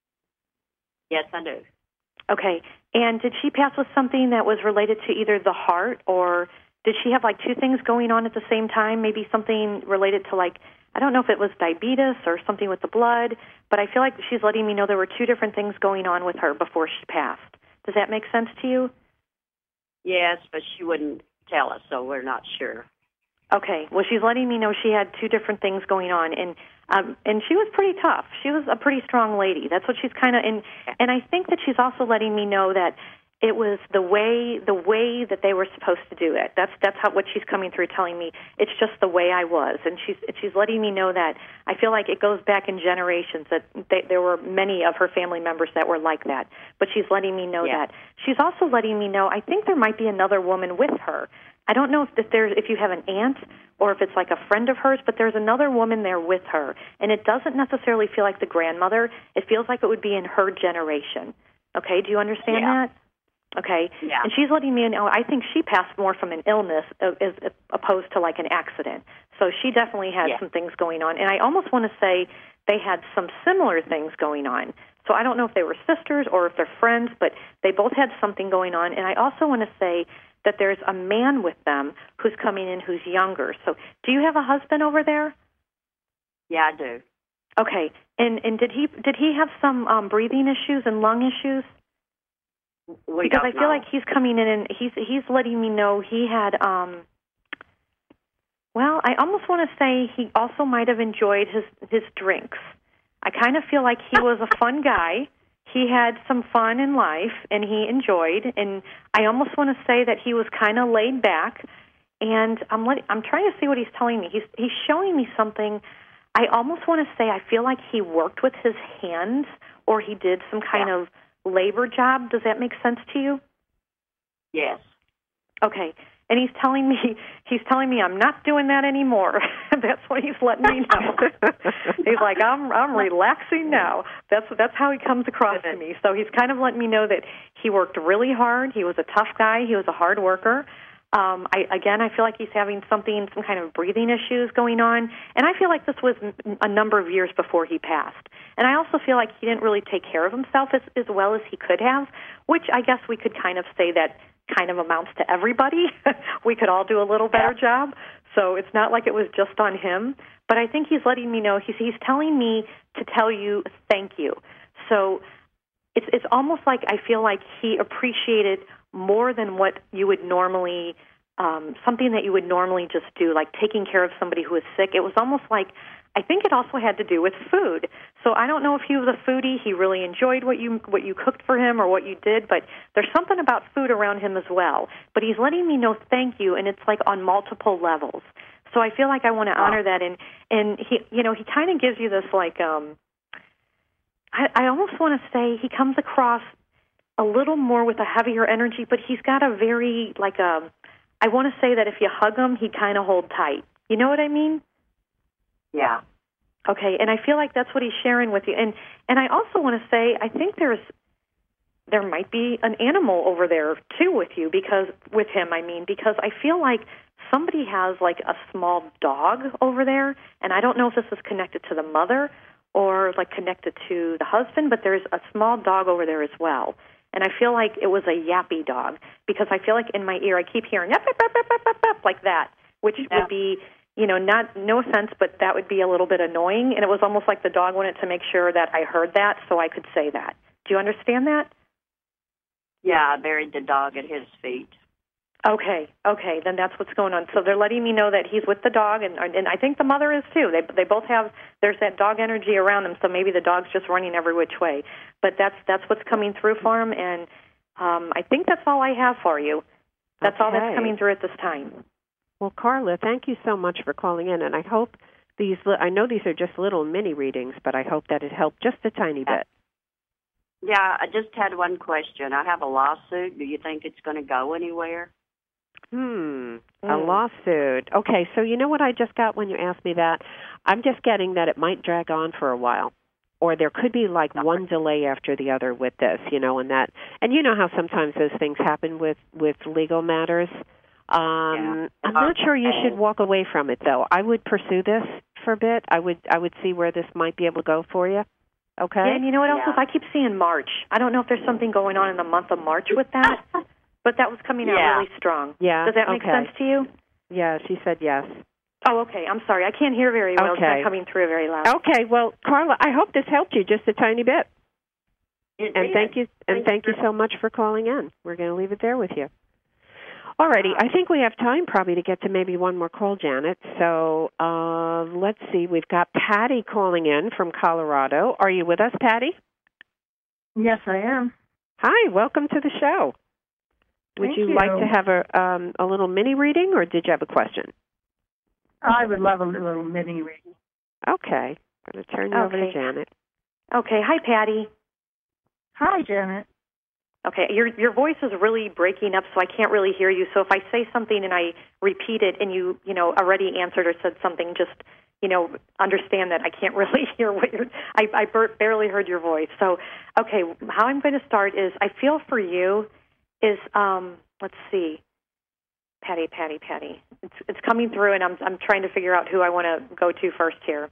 Yes, I do. Okay. And did she pass with something that was related to either the heart, or did she have like two things going on at the same time? Maybe something related to like, I don't know if it was diabetes or something with the blood, but I feel like she's letting me know there were two different things going on with her before she passed. Does that make sense to you? Yes, but she wouldn't tell us, so we're not sure. Okay. Well, she's letting me know she had two different things going on, and she was pretty tough. She was a pretty strong lady. That's what she's kind of, and I think that she's also letting me know that it was the way that they were supposed to do it. That's what she's coming through telling me. It's just the way I was, and she's letting me know that I feel like it goes back in generations that there were many of her family members that were like that. But she's letting me know that. She's also letting me know I think there might be another woman with her. I don't know if you have an aunt or if it's like a friend of hers, but there's another woman there with her, and it doesn't necessarily feel like the grandmother. It feels like it would be in her generation. Okay, do you understand that? Okay. Yeah. And she's letting me know I think she passed more from an illness as opposed to like an accident. So she definitely had some things going on. And I almost want to say they had some similar things going on. So I don't know if they were sisters or if they're friends, but they both had something going on. And I also want to say that there's a man with them who's coming in who's younger. So do you have a husband over there? Yeah, I do. Okay. And did he have some breathing issues and lung issues? Because I feel like he's coming in and he's letting me know he had, well, I almost want to say he also might have enjoyed his drinks. I kind of feel like he was a fun guy. He had some fun in life, and he enjoyed. And I almost want to say that he was kind of laid back. And I'm trying to see what he's telling me. He's showing me something. I almost want to say I feel like he worked with his hands, or he did some kind of labor job. Does that make sense to you? Yes. Okay. And he's telling me I'm not doing that anymore. That's what he's letting me know. He's like, I'm relaxing now. That's how he comes across to me. So he's kind of letting me know that he worked really hard. He was a tough guy. He was a hard worker. I feel like he's having some kind of breathing issues going on, and I feel like this was a number of years before he passed. And I also feel like he didn't really take care of himself as well as he could have, which I guess we could kind of say that kind of amounts to everybody. We could all do a little better job. So it's not like it was just on him. But I think he's letting me know, he's telling me to tell you thank you. So it's almost like I feel like he appreciated more than what you would normally, something that you would normally just do, like taking care of somebody who is sick. It was almost like, I think it also had to do with food. So I don't know if he was a foodie. He really enjoyed what you cooked for him or what you did, but there's something about food around him as well. But he's letting me know thank you, and it's like on multiple levels. So I feel like I want to honor that, and he, he kind of gives you this like, I almost want to say he comes across a little more with a heavier energy, but he's got a very I want to say that if you hug him, he kind of hold tight. You know what I mean? Yeah. Okay, and I feel like that's what he's sharing with you. And I also want to say, I think there might be an animal over there too with him, because I feel like somebody has like a small dog over there, and I don't know if this is connected to the mother or like connected to the husband, but there's a small dog over there as well. And I feel like it was a yappy dog, because I feel like in my ear I keep hearing yap, yap, yap, yap, yap, yap, like that, which would be, no offense, but that would be a little bit annoying. And it was almost like the dog wanted to make sure that I heard that so I could say that. Do you understand that? Yeah, I buried the dog at his feet. Okay, then that's what's going on. So they're letting me know that he's with the dog, and I think the mother is too. They both have, there's that dog energy around them, so maybe the dog's just running every which way. But that's what's coming through for him, and I think that's all I have for you. That's all that's coming through at this time. Well, Carla, thank you so much for calling in, and I hope I know these are just little mini readings, but I hope that it helped just a tiny bit. Yeah, I just had one question. I have a lawsuit. Do you think it's going to go anywhere? A lawsuit. Okay, so you know what I just got when you asked me that? I'm just getting that it might drag on for a while. Or there could be like one delay after the other with this, and you know how sometimes those things happen with legal matters. I'm not sure you should walk away from it, though. I would pursue this for a bit. I would see where this might be able to go for you. Okay? Yeah, and you know what else is? I keep seeing March. I don't know if there's something going on in the month of March with that, but that was coming out really strong. Yeah. Does that make sense to you? Yeah, she said yes. Oh, okay. I'm sorry. I can't hear very well. It's not coming through very loud. Okay. Well, Carla, I hope this helped you just a tiny bit. Thank you so much for calling in. We're going to leave it there with you. Alrighty, I think we have time probably to get to maybe one more call, Janet. So let's see. We've got Patty calling in from Colorado. Are you with us, Patty? Yes, I am. Hi, welcome to the show. Would you like to have a little mini reading, or did you have a question? I would love a little mini reading. Okay, I'm going to turn you over to Janet. Okay, hi, Patty. Hi, Janet. Okay, your voice is really breaking up, so I can't really hear you. So if I say something and I repeat it and you already answered or said something, just, understand that I can't really hear what I barely heard your voice. So, okay, how I'm going to start is I feel for you is, let's see, Patty. It's coming through, and I'm trying to figure out who I want to go to first here.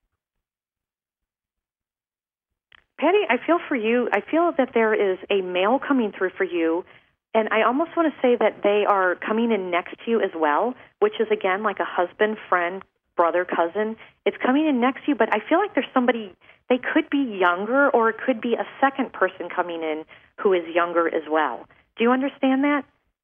Patty, I feel for you. I feel that there is a male coming through for you, and I almost want to say that they are coming in next to you as well, which is, again, like a husband, friend, brother, cousin. It's coming in next to you, but I feel like there's somebody, they could be younger, or it could be a second person coming in who is younger as well. Do you understand that?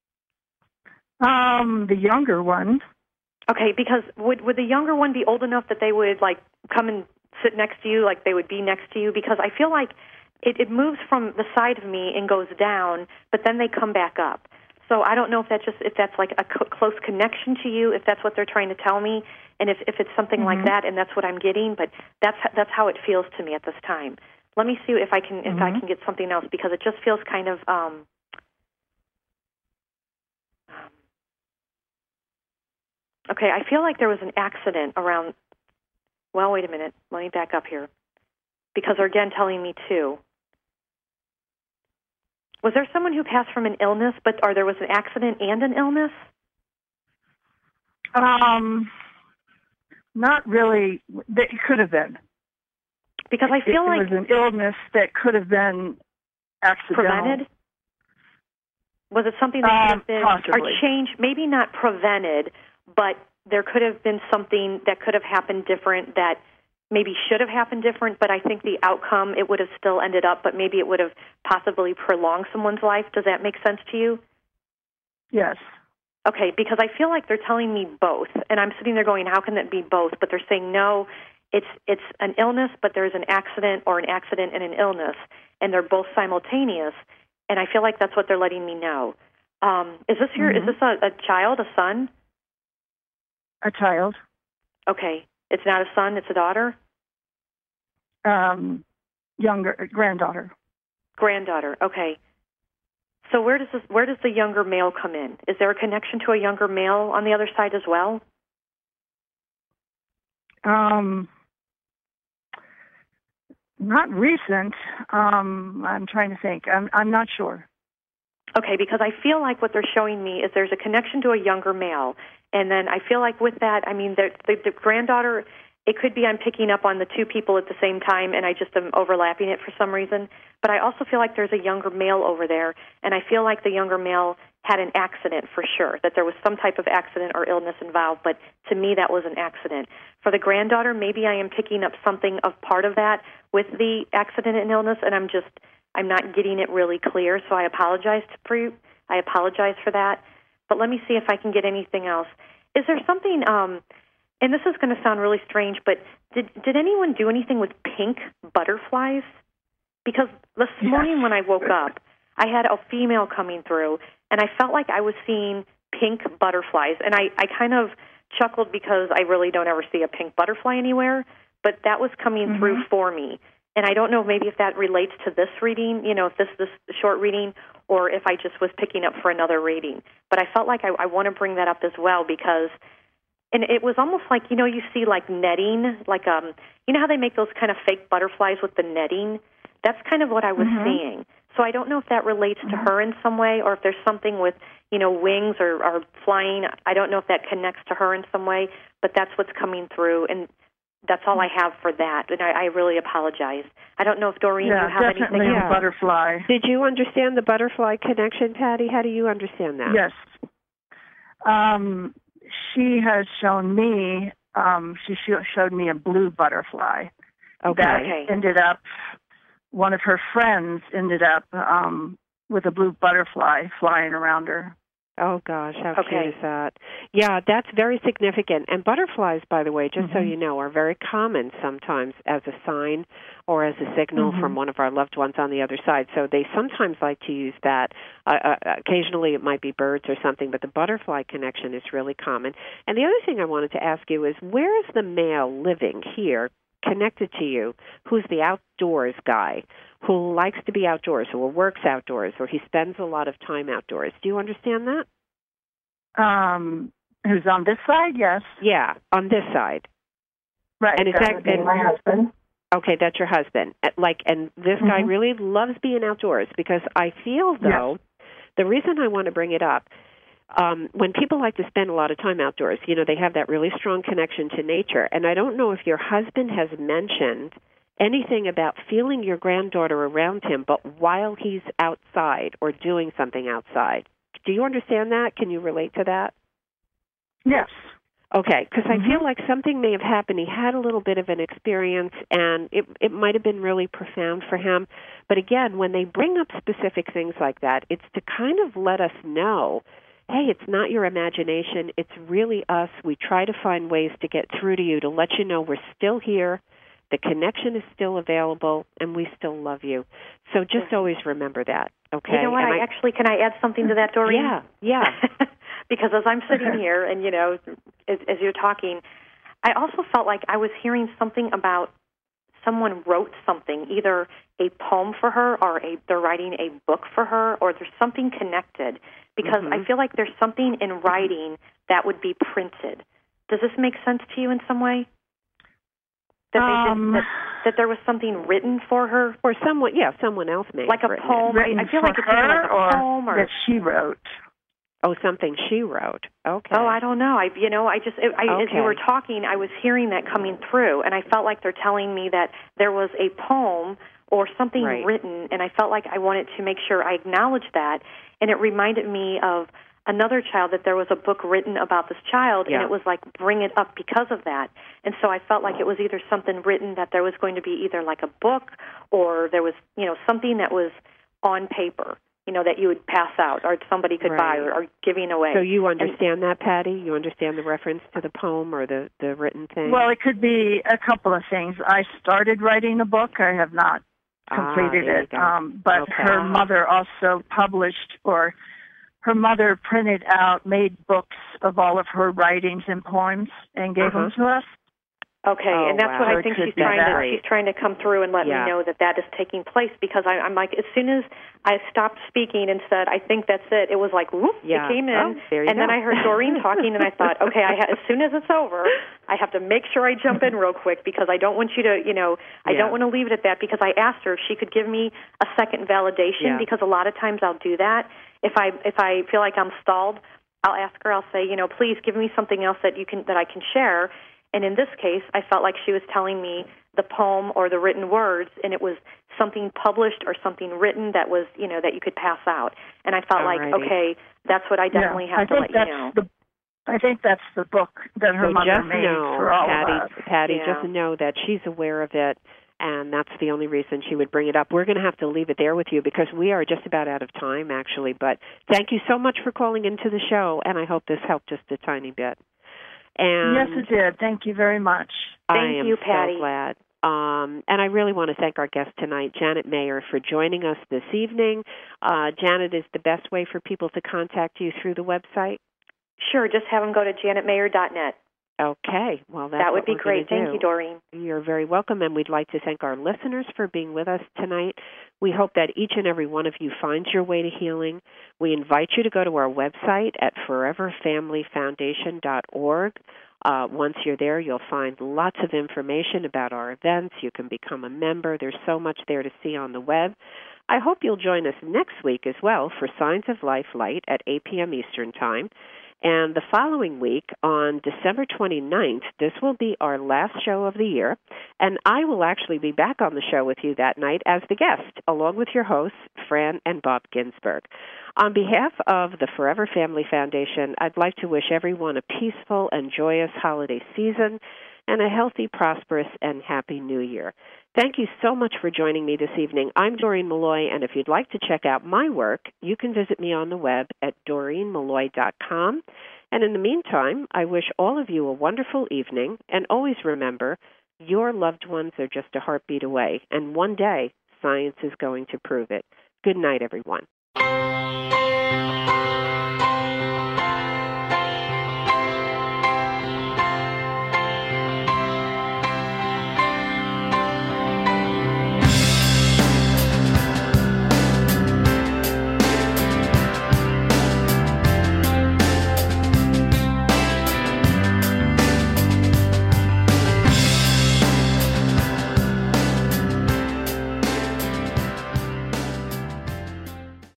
The younger one. Okay, because would the younger one be old enough that they would, like, come and sit next to you, like they would be next to you? Because I feel like it moves from the side of me and goes down, but then they come back up. So I don't know if that's like a close connection to you, if that's what they're trying to tell me, and if it's something like that, and that's what I'm getting. But that's how it feels to me at this time. Let me see if I can get something else, because it just feels kind of. Okay, I feel like there was an accident around. Well, wait a minute. Let me back up here, because they're again telling me too. Was there someone who passed from an illness, or there was an accident and an illness? Not really. It could have been. Because I feel like it was an illness that could have been accidental. Prevented? Was it something that could have been possibly. or changed? Maybe not prevented, but there could have been something that could have happened different that maybe should have happened different, but I think the outcome, it would have still ended up, but maybe it would have possibly prolonged someone's life. Does that make sense to you? Yes. Okay, because I feel like they're telling me both, and I'm sitting there going, how can that be both? But they're saying, no, it's an illness, but there's an accident or an accident and an illness, and they're both simultaneous, and I feel like that's what they're letting me know. Is this a child, a son? A child. Okay. It's not a son, it's a daughter? Younger, granddaughter. Granddaughter, okay. So where does the younger male come in? Is there a connection to a younger male on the other side as well? Not recent. I'm trying to think. I'm not sure. Okay, because I feel like what they're showing me is there's a connection to a younger male. And then I feel like with that, I mean, the granddaughter, it could be I'm picking up on the two people at the same time and I just am overlapping it for some reason. But I also feel like there's a younger male over there, and I feel like the younger male had an accident for sure, that there was some type of accident or illness involved, but to me that was an accident. For the granddaughter, maybe I am picking up something of part of that with the accident and illness, and I'm not getting it really clear, so I apologize for that. But let me see if I can get anything else. Is there something, and this is going to sound really strange, but did anyone do anything with pink butterflies? Because this morning when I woke up, I had a female coming through, and I felt like I was seeing pink butterflies. And I kind of chuckled because I really don't ever see a pink butterfly anywhere, but that was coming through for me. And I don't know maybe if that relates to this reading, you know, if this short reading, or if I just was picking up for another reading. But I felt like I want to bring that up as well because, and it was almost like, you know, you see like netting, like, you know how they make those kind of fake butterflies with the netting? That's kind of what I was seeing. So I don't know if that relates to her in some way, or if there's something with, you know, wings or flying. I don't know if that connects to her in some way, but that's what's coming through, and that's all I have for that, and I really apologize. I don't know if, Doreen, you have anything. Definitely the butterfly. Did you understand the butterfly connection, Patty? How do you understand that? Yes. She has shown me, she showed me a blue butterfly. That ended up, one of her friends ended up with a blue butterfly flying around her. Oh, gosh, how cute is that? Yeah, that's very significant. And butterflies, by the way, just so you know, are very common sometimes as a sign or as a signal from one of our loved ones on the other side. So they sometimes like to use that. Occasionally it might be birds or something, but the butterfly connection is really common. And the other thing I wanted to ask you is, where is the male living here connected to you who's the outdoors guy, who likes to be outdoors, who works outdoors, or he spends a lot of time outdoors? Do you understand that? Who's on this side? Yes. Yeah, on this side. Right. And is that would be my husband? Okay, that's your husband. And this guy really loves being outdoors, because I feel, though, the reason I want to bring it up, when people like to spend a lot of time outdoors, you know, they have that really strong connection to nature. And I don't know if your husband has mentioned anything about feeling your granddaughter around him, but while he's outside or doing something outside. Do you understand that? Can you relate to that? Yes. Okay, because I feel like something may have happened. He had a little bit of an experience, and it might have been really profound for him. But again, when they bring up specific things like that, it's to kind of let us know, hey, it's not your imagination. It's really us. We try to find ways to get through to you, to let you know we're still here. The connection is still available, and we still love you. So just always remember that, okay? You know what? Can I add something to that, Doreen? Yeah. Because as I'm sitting here and, you know, as you're talking, I also felt like I was hearing something about someone wrote something, either a poem for her or they're writing a book for her, or there's something connected. Because I feel like there's something in writing that would be printed. Does this make sense to you in some way? That there was something written for her, or someone else made like a poem. I feel like it's like a poem, or that she wrote. Oh, something she wrote. Okay. Oh, I don't know. As you were talking, I was hearing that coming through, and I felt like they're telling me that there was a poem or something written, and I felt like I wanted to make sure I acknowledged that, and it reminded me of another child, that there was a book written about this child, and it was like, bring it up because of that. And so I felt like it was either something written, that there was going to be either like a book, or there was, something that was on paper, that you would pass out or somebody could buy or giving away. So you understand that, Patty? You understand the reference to the poem or the written thing? Well, it could be a couple of things. I started writing a book. I have not completed it. But her mother also published, or her mother printed out, made books of all of her writings and poems and gave them to us. Okay, and that's what I think she's trying to come through and let me know that is taking place, because I'm like, as soon as I stopped speaking and said, I think that's it, it was like, whoop, it came in, and then I heard Doreen talking, and I thought, okay, as soon as it's over, I have to make sure I jump in real quick, because I don't want you to, I don't want to leave it at that, because I asked her if she could give me a second validation, because a lot of times I'll do that. If I feel like I'm stalled, I'll ask her, I'll say, please give me something else that I can share. And in this case, I felt like she was telling me the poem or the written words, and it was something published or something written that was, that you could pass out. And I felt like, okay, that's what I definitely have to let you know. I think that's the book that her mother made for all of us. Patty, just know that she's aware of it, and that's the only reason she would bring it up. We're going to have to leave it there with you, because we are just about out of time, actually. But thank you so much for calling into the show, and I hope this helped just a tiny bit. And yes, it did. Thank you very much. Thank you, Patty. So glad. And I really want to thank our guest tonight, Janet Mayer, for joining us this evening. Janet, is the best way for people to contact you through the website? Sure. Just have them go to janetmayer.net. Okay. Well, that would be great. Thank you, Doreen. You're very welcome, and we'd like to thank our listeners for being with us tonight. We hope that each and every one of you finds your way to healing. We invite you to go to our website at foreverfamilyfoundation.org. Once you're there, you'll find lots of information about our events. You can become a member. There's so much there to see on the web. I hope you'll join us next week as well for Signs of Life Light at 8 p.m. Eastern Time. And the following week, on December 29th, this will be our last show of the year, and I will actually be back on the show with you that night as the guest, along with your hosts, Fran and Bob Ginsberg. On behalf of the Forever Family Foundation, I'd like to wish everyone a peaceful and joyous holiday season and a healthy, prosperous, and happy New Year. Thank you so much for joining me this evening. I'm Doreen Malloy, and if you'd like to check out my work, you can visit me on the web at DoreenMalloy.com. And in the meantime, I wish all of you a wonderful evening, and always remember, your loved ones are just a heartbeat away, and one day, science is going to prove it. Good night, everyone.